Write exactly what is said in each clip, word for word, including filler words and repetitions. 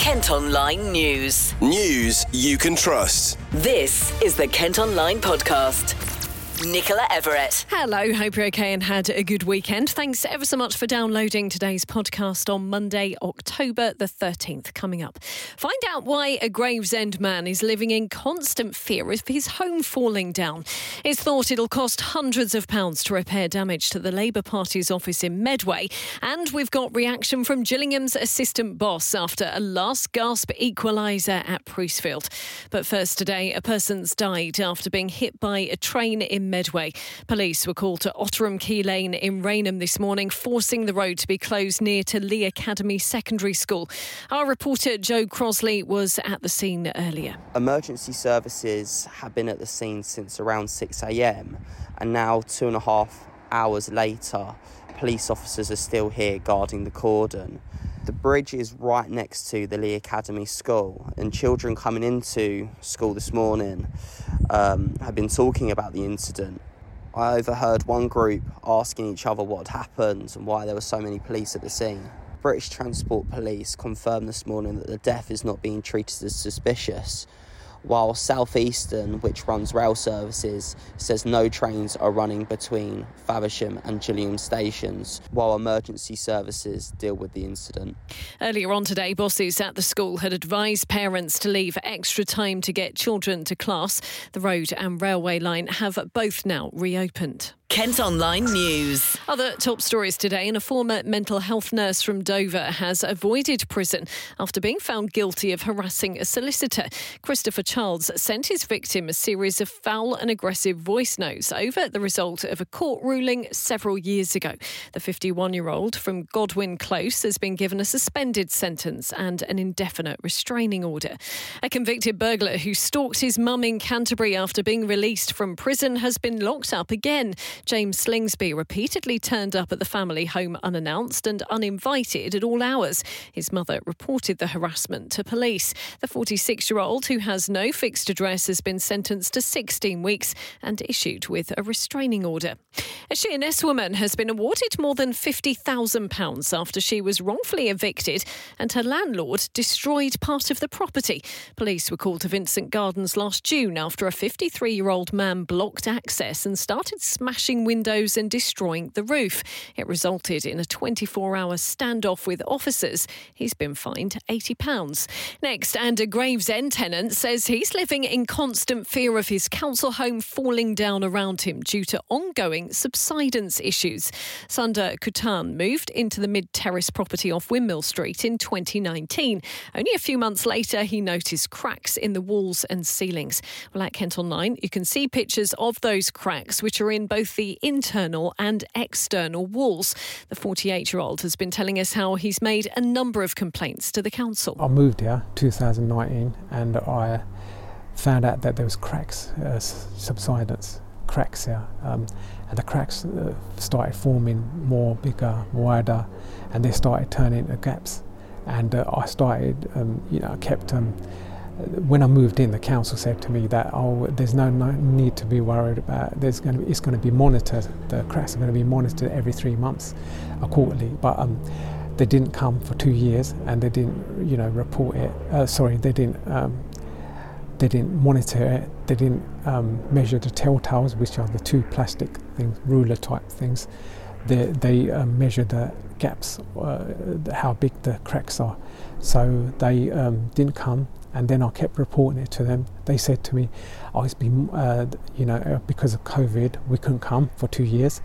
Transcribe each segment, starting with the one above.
Kent Online News. News you can trust. This is the Kent Online Podcast. Nicola Everett. Hello, hope you're okay and had a good weekend. Thanks ever so much for downloading today's podcast on Monday, October the thirteenth. Coming up, find out why a Gravesend man is living in constant fear of his home falling down. It's thought it'll cost hundreds of pounds to repair damage to the Labour Party's office in Medway. And we've got reaction from Gillingham's assistant boss after a last gasp equaliser at Priestfield. But first today, a person's died after being hit by a train in Medway. Police were called to Otterham Key Lane in Rainham this morning, forcing the road to be closed near to Lee Academy Secondary School. Our reporter Joe Crosley was at the scene earlier. Emergency services have been at the scene since around six a.m. and now two and a half hours later, police officers are still here guarding the cordon. The bridge is right next to the Lee Academy School, and children coming into school this morning um, have been talking about the incident. I overheard one group asking each other what had happened and why there were so many police at the scene. British Transport Police confirmed this morning that the death is not being treated as suspicious, while South Eastern, which runs rail services, says no trains are running between Faversham and Gillingham stations, while emergency services deal with the incident. Earlier on today, bosses at the school had advised parents to leave extra time to get children to class. The road and railway line have both now reopened. Kent Online News. Other top stories today, and a former mental health nurse from Dover has avoided prison after being found guilty of harassing a solicitor. Christopher Childs sent his victim a series of foul and aggressive voice notes over the result of a court ruling several years ago. The fifty-one-year-old from Godwin Close has been given a suspended sentence and an indefinite restraining order. A convicted burglar who stalked his mum in Canterbury after being released from prison has been locked up again. James Slingsby repeatedly turned up at the family home unannounced and uninvited at all hours. His mother reported the harassment to police. The forty-six-year-old, who has no fixed address, has been sentenced to sixteen weeks and issued with a restraining order. A Sheerness woman has been awarded more than fifty thousand pounds after she was wrongfully evicted and her landlord destroyed part of the property. Police were called to Vincent Gardens last June after a fifty-three-year-old man blocked access and started smashing windows and destroying the roof. It resulted in a twenty-four hour standoff with officers. He's been fined eighty pounds. Next, and a Gravesend tenant says he's living in constant fear of his council home falling down around him due to ongoing subsidence issues. Sundar Kutan moved into the mid-terrace property off Windmill Street in twenty nineteen. Only a few months later, he noticed cracks in the walls and ceilings. Well, at Kent Online, you can see pictures of those cracks, which are in both the internal and external walls. The forty-eight-year-old has been telling us how he's made a number of complaints to the council. I moved here two thousand nineteen and I found out that there was cracks, uh, subsidence cracks here, um, and the cracks uh, started forming more bigger, wider, and they started turning into gaps. And uh, I started, um, you know, I kept. Um, When I moved in, the council said to me that, oh, there's no, no need to be worried about. There's going to be, it's going to be monitored. The cracks are going to be monitored every three months, uh, quarterly. But um, they didn't come for two years, and they didn't, you know, report it. Uh, sorry, they didn't. Um, they didn't monitor it. They didn't um, measure the telltales, which are the two plastic things, ruler type things. They they um, measure the gaps, uh, how big the cracks are. So they um, didn't come. And then I kept reporting it to them. They said to me, oh, it's been, uh, you know, because of COVID, we couldn't come for two years.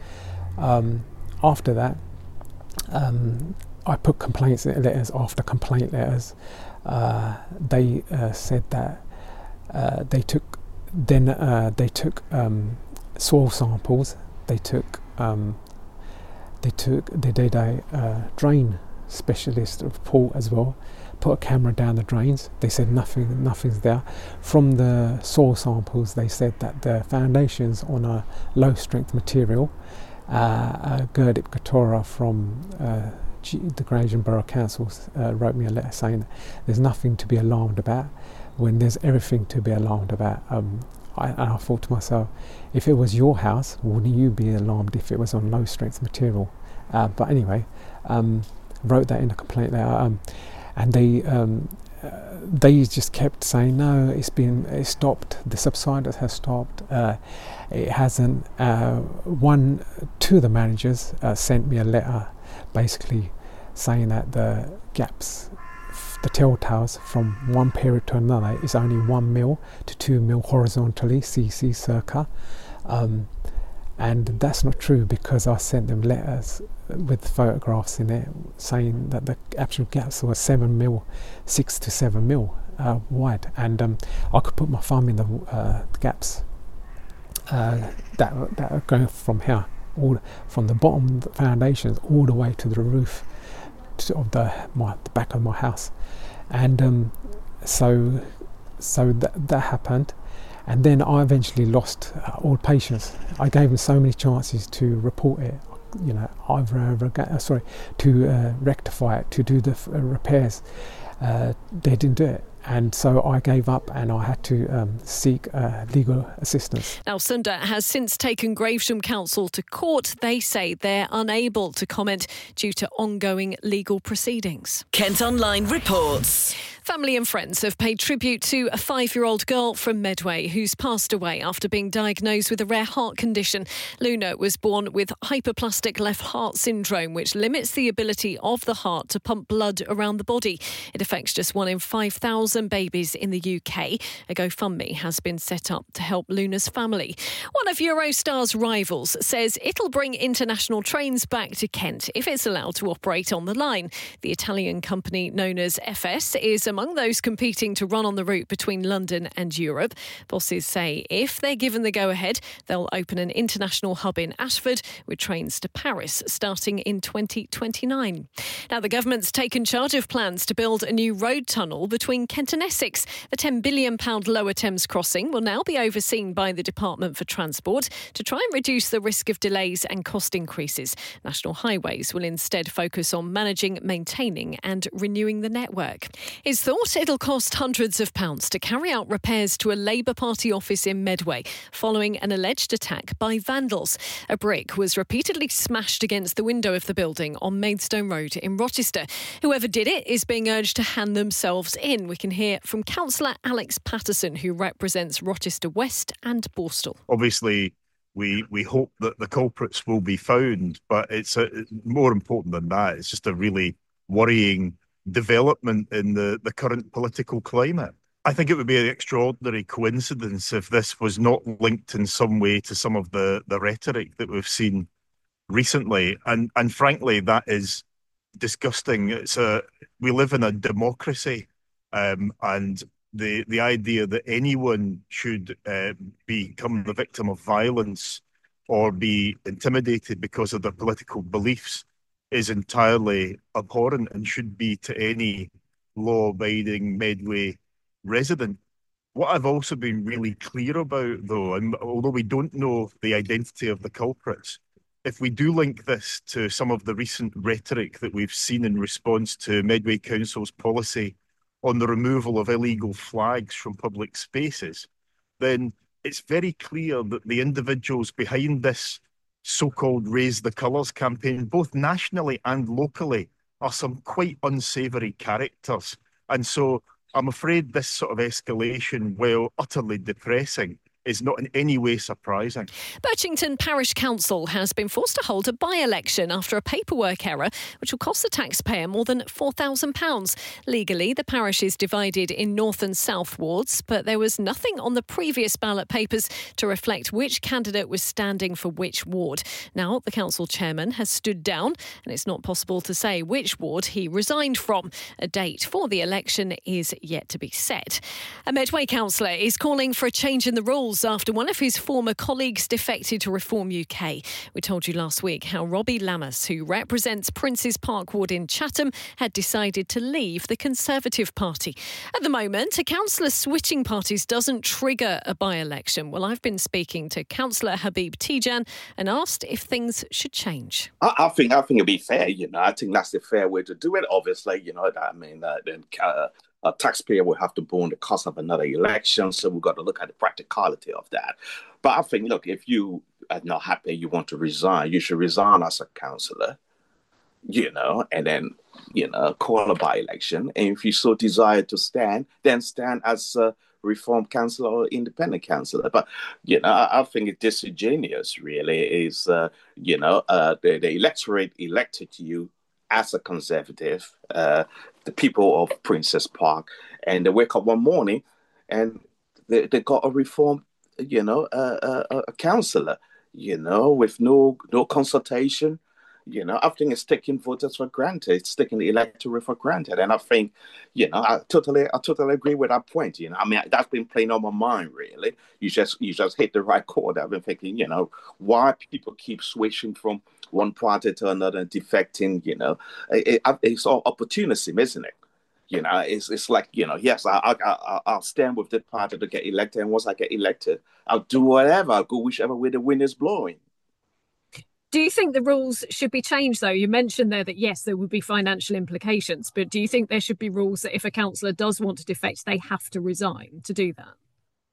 Um, after that, um, I put complaints letters after complaint letters. Uh, they uh, said that uh, they took, then uh, they took um, soil samples. They took, um, they took, they did a uh, drain specialist report as well. Put a camera down the drains. They said nothing, nothing's there. From the soil samples, they said that the foundations on a low strength material. Uh, uh, Gurdip Katora from uh, G- the Gravesend Borough Council uh, wrote me a letter saying that there's nothing to be alarmed about when there's everything to be alarmed about. Um, I, and I thought to myself, if it was your house, wouldn't you be alarmed if it was on low strength material? Uh, but anyway, um, wrote that in a complaint letter. Um, and they um, uh, they just kept saying, no, it's been it's stopped, the subsidence has stopped, uh, it hasn't. Uh, one, two of the managers uh, sent me a letter basically saying that the gaps, the telltales from one period to another is only one mil to two mil horizontally, C C circa. Um, and that's not true, because I sent them letters with photographs in it saying that the actual gaps were seven mil, six to seven mil uh, wide, and um, I could put my thumb in the uh, gaps uh, that that are going from here, all from the bottom of the foundations all the way to the roof to, of the my the back of my house, and um, so so that that happened. And then I eventually lost uh, all patience. I gave them so many chances to report it, you know, over and over again, uh, sorry, to uh, rectify it, to do the f- uh, repairs. Uh, they didn't do it. And so I gave up, and I had to um, seek uh, legal assistance. Now, Sunda has since taken Gravesham Council to court. They say they're unable to comment due to ongoing legal proceedings. Kent Online reports. Family and friends have paid tribute to a five-year-old girl from Medway who's passed away after being diagnosed with a rare heart condition. Luna was born with hypoplastic left heart syndrome, which limits the ability of the heart to pump blood around the body. It affects just one in five thousand babies in the U K. A GoFundMe has been set up to help Luna's family. One of Eurostar's rivals says it'll bring international trains back to Kent if it's allowed to operate on the line. The Italian company known as F S is among those competing to run on the route between London and Europe. Bosses say if they're given the go-ahead, they'll open an international hub in Ashford with trains to Paris starting in twenty twenty-nine. Now, the government's taken charge of plans to build a new road tunnel between Kent and Essex. The ten billion pounds Lower Thames crossing will now be overseen by the Department for Transport to try and reduce the risk of delays and cost increases. National Highways will instead focus on managing, maintaining and renewing the network. It's thought it'll cost hundreds of pounds to carry out repairs to a Labour Party office in Medway following an alleged attack by vandals. A brick was repeatedly smashed against the window of the building on Maidstone Road in Rochester. Whoever did it is being urged to hand themselves in. We can hear from Councillor Alex Patterson, who represents Rochester West and Borstal. Obviously, we we hope that the culprits will be found, but it's a, more important than that. It's just a really worrying development in the, the current political climate. I think it would be an extraordinary coincidence if this was not linked in some way to some of the, the rhetoric that we've seen recently. And and frankly, that is disgusting. It's a we live in a democracy, um, and the the idea that anyone should uh, become the victim of violence or be intimidated because of their political beliefs is entirely abhorrent and should be to any law-abiding Medway resident. What I've also been really clear about, though, and although we don't know the identity of the culprits, if we do link this to some of the recent rhetoric that we've seen in response to Medway Council's policy on the removal of illegal flags from public spaces, then it's very clear that the individuals behind this so-called Raise the Colours campaign, both nationally and locally, are some quite unsavoury characters. And so I'm afraid this sort of escalation, while utterly depressing, is not in any way surprising. Birchington Parish Council has been forced to hold a by-election after a paperwork error which will cost the taxpayer more than four thousand pounds. Legally, the parish is divided in north and south wards, but there was nothing on the previous ballot papers to reflect which candidate was standing for which ward. Now, the council chairman has stood down and it's not possible to say which ward he resigned from. A date for the election is yet to be set. A Medway councillor is calling for a change in the rules after one of his former colleagues defected to Reform U K. We told you last week how Robbie Lammas, who represents Princes Park Ward in Chatham, had decided to leave the Conservative Party. At the moment, a councillor switching parties doesn't trigger a by-election. Well, I've been speaking to Councillor Habib Tijan and asked if things should change. I, I think I think it'd be fair, you know. I think that's the fair way to do it. Obviously, you know, I mean, uh, then. Uh, A taxpayer will have to bear the cost of another election, so we've got to look at the practicality of that. But I think, look, if you are not happy, you want to resign, you should resign as a councillor you know, and then, you know, call a by-election. And if you so desire to stand, then stand as a reform councillor or independent councillor. But, you know, I, I think it's disingenuous, really, is, uh, you know, uh, the, the electorate elected you as a Conservative, uh, the people of Princess Park, and they wake up one morning and they, they got a reform, you know, uh, a, a councillor, you know, with no no consultation. You know, I think it's taking voters for granted. It's taking the electorate for granted. And I think, you know, I totally I totally agree with that point. You know, I mean, that's been playing on my mind, really. You just you just hit the right chord. I've been thinking, you know, why people keep switching from one party to another and defecting, you know. It, it, it's all opportunism, isn't it? You know, it's it's like, you know, yes, I, I, I, I'll stand with the party to get elected. And once I get elected, I'll do whatever. I'll go whichever way the wind is blowing. Do you think the rules should be changed, though? You mentioned there that, yes, there would be financial implications, but do you think there should be rules that if a councillor does want to defect, they have to resign to do that?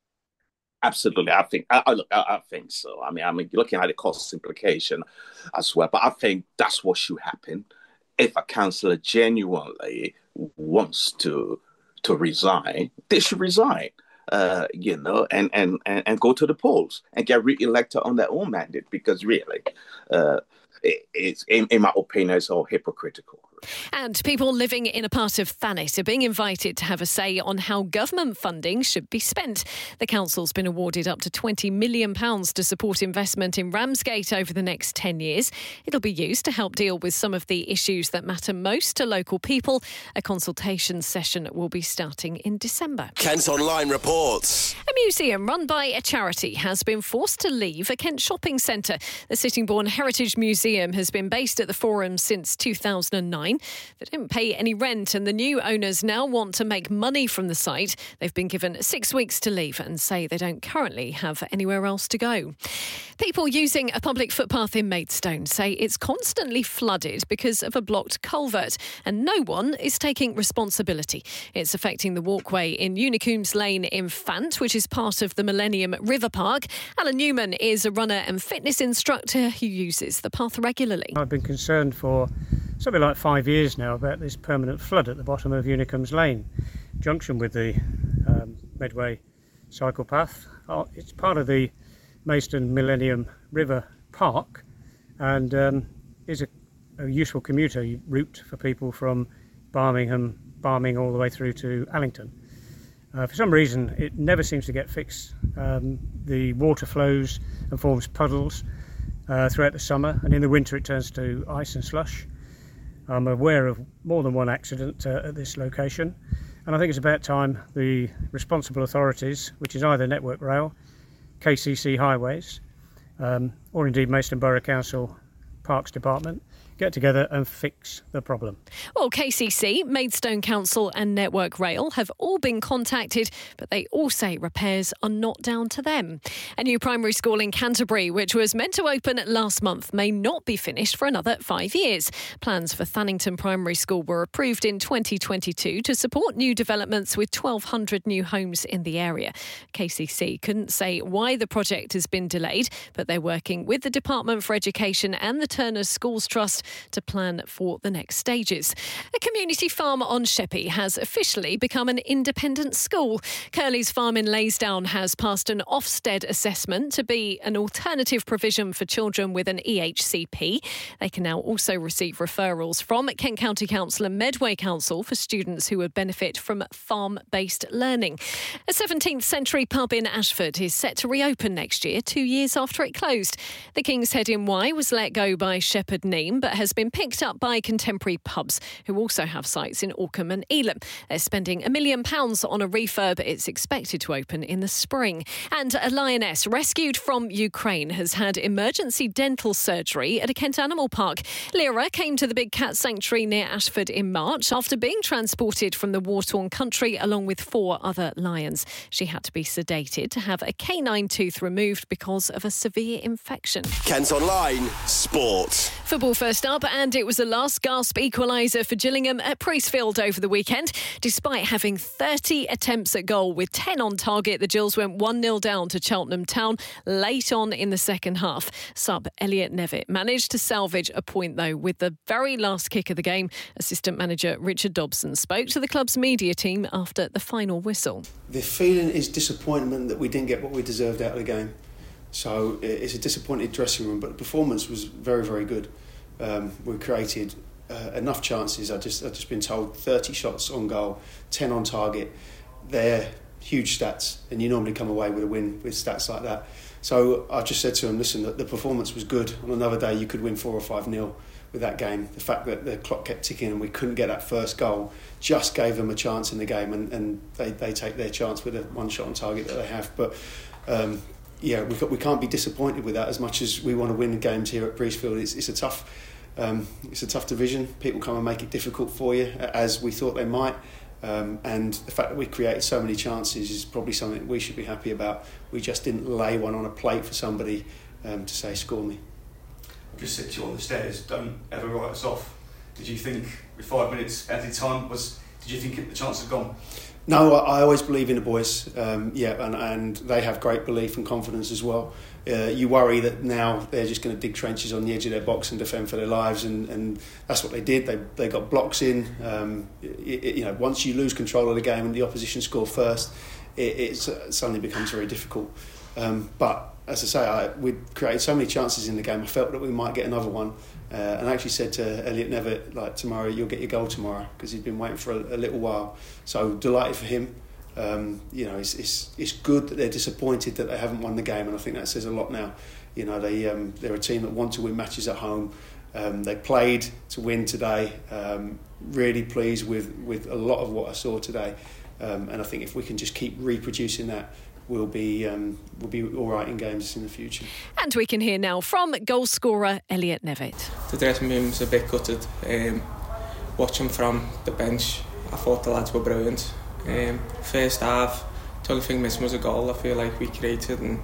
Absolutely. I think I, I look. I, I think so. I mean, I mean, looking at the cost implication as well, but I think that's what should happen if a councillor genuinely wants to to resign. They should resign. Uh, you know, and, and, and, and go to the polls and get re-elected on their own mandate, because really, uh, it, it's, in, in my opinion, it's all hypocritical. And people living in a part of Thanet are being invited to have a say on how government funding should be spent. The council's been awarded up to twenty million pounds to support investment in Ramsgate over the next ten years. It'll be used to help deal with some of the issues that matter most to local people. A consultation session will be starting in December. Kent Online reports. A museum run by a charity has been forced to leave a Kent shopping centre. The Sittingbourne Heritage Museum has been based at the Forum since two thousand nine. They didn't pay any rent, and the new owners now want to make money from the site. They've been given six weeks to leave and say they don't currently have anywhere else to go. People using a public footpath in Maidstone say it's constantly flooded because of a blocked culvert, and no one is taking responsibility. It's affecting the walkway in Unicombs Lane in Fant, which is part of the Millennium River Park. Alan Newman is a runner and fitness instructor who uses the path regularly. I've been concerned for something like five years now about this permanent flood at the bottom of Unicombs Lane, junction with the um, Medway cycle path. Oh, it's part of the Maidstone Millennium River Park, and um, is a, a useful commuter route for people from Birmingham, Barming all the way through to Allington. Uh, for some reason, it never seems to get fixed. Um, the water flows and forms puddles uh, throughout the summer, and in the winter it turns to ice and slush. I'm aware of more than one accident uh, at this location, and I think it's about time the responsible authorities, which is either Network Rail, K C C Highways, um, or indeed Maidstone Borough Council Parks Department, get together and fix the problem. Well, K C C, Maidstone Council and Network Rail have all been contacted, but they all say repairs are not down to them. A new primary school in Canterbury, which was meant to open last month, may not be finished for another five years. Plans for Thannington Primary School were approved in twenty twenty-two to support new developments with twelve hundred new homes in the area. K C C couldn't say why the project has been delayed, but they're working with the Department for Education and the Turners Schools Trust to plan for the next stages. A community farm on Sheppey has officially become an independent school. Curley's Farm in Laysdown has passed an Ofsted assessment to be an alternative provision for children with an E H C P. They can now also receive referrals from Kent County Council and Medway Council for students who would benefit from farm-based learning. A seventeenth century pub in Ashford is set to reopen next year, two years after it closed. The King's Head in Wye was let go by Shepherd Neame, but has been picked up by Contemporary Pubs, who also have sites in Orkham and Elam. They're spending a million pounds on a refurb. It's expected to open in the spring. And a lioness rescued from Ukraine has had emergency dental surgery at a Kent Animal Park. Lyra came to the Big Cat Sanctuary near Ashford in March after being transported from the war-torn country along with four other lions. She had to be sedated to have a canine tooth removed because of a severe infection. Kent Online Sport. Football first up. up, and it was a last-gasp equaliser for Gillingham at Priestfield over the weekend. Despite having thirty attempts at goal with ten on target, the Gills went one nil down to Cheltenham Town late on in the second half. Sub Elliot Nevitt managed to salvage a point, though, with the very last kick of the game. Assistant manager Richard Dobson spoke to the club's media team after the final whistle. The feeling is disappointment that we didn't get what we deserved out of the game. So it's a disappointed dressing room, but the performance was very, very good. Um, we created uh, enough chances. I just, I've just been told thirty shots on goal, ten on target. They're huge stats, and you normally come away with a win with stats like that. So I just said to him, listen, the, the performance was good. On another day, you could win four or five nil with that game. The fact that the clock kept ticking and we couldn't get that first goal just gave them a chance in the game, and, and they, they take their chance with the one shot on target that they have. But um, yeah, we, we can't be disappointed with that as much as we want to win games here at Priestfield. It's, it's a tough, um, it's a tough division. People come and make it difficult for you, as we thought they might. Um, and the fact that we created so many chances is probably something we should be happy about. We just didn't lay one on a plate for somebody um, to say, score me. I just said to you on the stairs, don't ever write us off. Did you think with five minutes at the time, was, did you think the chance had gone? No, I always believe in the boys, um, yeah, and, and they have great belief and confidence as well. Uh, you worry that now they're just going to dig trenches on the edge of their box and defend for their lives, and, and that's what they did. They they got blocks in. Um, it, it, you know, once you lose control of the game and the opposition score first, it, it suddenly becomes very difficult. Um, but as I say, I, we created so many chances in the game. I felt that we might get another one, uh, and I actually said to Elliot Nevitt, like, tomorrow you'll get your goal tomorrow, because he'd been waiting for a, a little while. So delighted for him. Um, you know, it's, it's it's good that they're disappointed that they haven't won the game, and I think that says a lot now. You know, they um, they're a team that want to win matches at home. Um, they played to win today. Um, really pleased with, with a lot of what I saw today, um, and I think if we can just keep reproducing that, we'll be um, we'll be all right in games in the future. And we can hear now from goal scorer Elliot Nevitt. The dressing room was a bit gutted. Um, watching from the bench, I thought the lads were brilliant. Um, first half, the only thing missing was a goal. I feel like we created and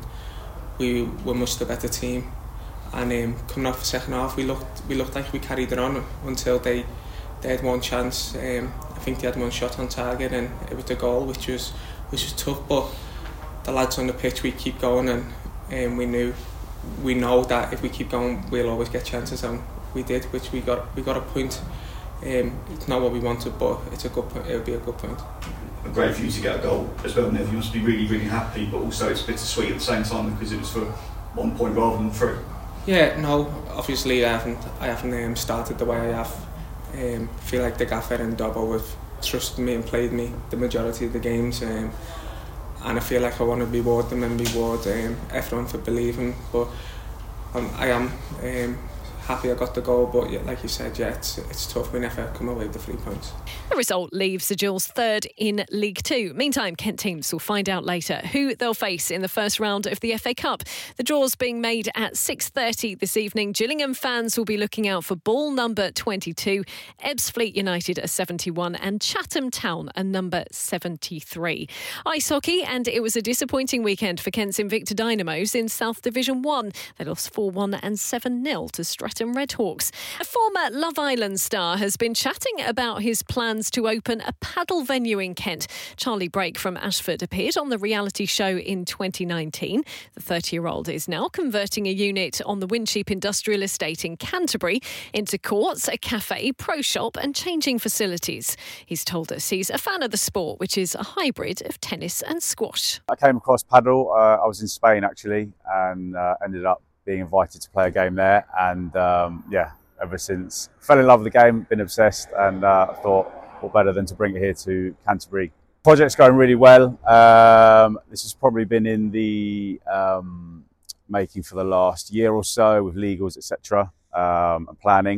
we were much the better team. And um, coming off the second half, we looked we looked like we carried it on until they they had one chance. Um, I think they had one shot on target, and it was the goal, which was which was tough. But the lads on the pitch, we keep going, and um, we knew we know that if we keep going, we'll always get chances, and we did, which we got we got a point. Um, it's not what we wanted, but it's a good point. It'll be a good point. Great for you to get a goal as well, Nev. You must be really, really happy, but also it's bittersweet at the same time because it was for one point rather than three. Yeah, no, obviously I haven't I haven't um, started the way I have. Um, I feel like the gaffer and Dobbo have trusted me and played me the majority of the games, um, and I feel like I want to reward them and reward um, everyone for believing. But um, I am um, happy I got the goal, but yeah, like you said, yeah, it's, it's tough. We never come away with the three points. The result leaves the Gills third in League Two. Meantime, Kent teams will find out later who they'll face in the first round of the F A Cup. The draw's being made at six thirty this evening. Gillingham fans will be looking out for ball number twenty-two, Ebbsfleet United a seventy-one, and Chatham Town a number seventy-three. Ice hockey, and it was a disappointing weekend for Kent's Invicta Dynamos in South Division one. They lost four one and seven nil to Stratton Redhawks. A former Love Island star has been chatting about his plans to open a paddle venue in Kent. Charlie Brake from Ashford appeared on the reality show in twenty nineteen. The thirty-year-old is now converting a unit on the Wincheap Industrial Estate in Canterbury into courts, a cafe, pro shop and changing facilities. He's told us he's a fan of the sport, which is a hybrid of tennis and squash. I came across paddle. Uh, I was in Spain actually, and uh, ended up being invited to play a game there, and um, yeah, ever since fell in love with the game, been obsessed, and uh, thought what better than to bring it here to Canterbury. Project's going really well. Um, this has probably been in the um, making for the last year or so with legals, et cetera, um, and planning.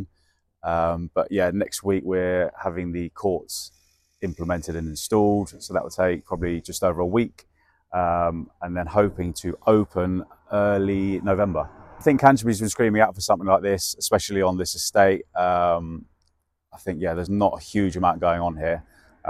Um, but yeah, next week we're having the courts implemented and installed, so that will take probably just over a week, um, and then hoping to open early November. I think Canterbury's been screaming out for something like this, especially on this estate. Um, I think, yeah, there's not a huge amount going on here.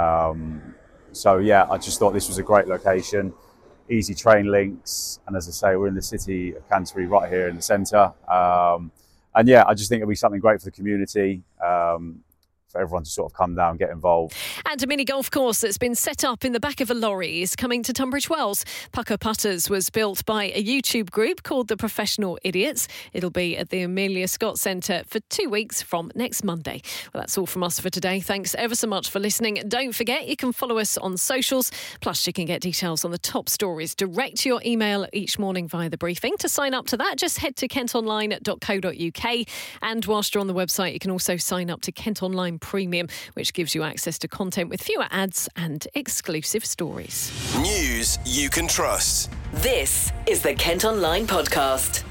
Um, so, yeah, I just thought this was a great location, easy train links. And as I say, we're in the city of Canterbury right here in the centre. Um, and yeah, I just think it'll be something great for the community. Um, for everyone to sort of come down, get involved. And a mini golf course that's been set up in the back of a lorry is coming to Tunbridge Wells. Pucker Putters was built by a YouTube group called The Professional Idiots. It'll be at the Amelia Scott Centre for two weeks from next Monday. Well, that's all from us for today. Thanks ever so much for listening. Don't forget, you can follow us on socials. Plus, you can get details on the top stories direct to your email each morning via the briefing. To sign up to that, just head to kent online dot co dot uk. And whilst you're on the website, you can also sign up to Kent Online Premium, which gives you access to content with fewer ads and exclusive stories. News you can trust. This is the Kent Online Podcast.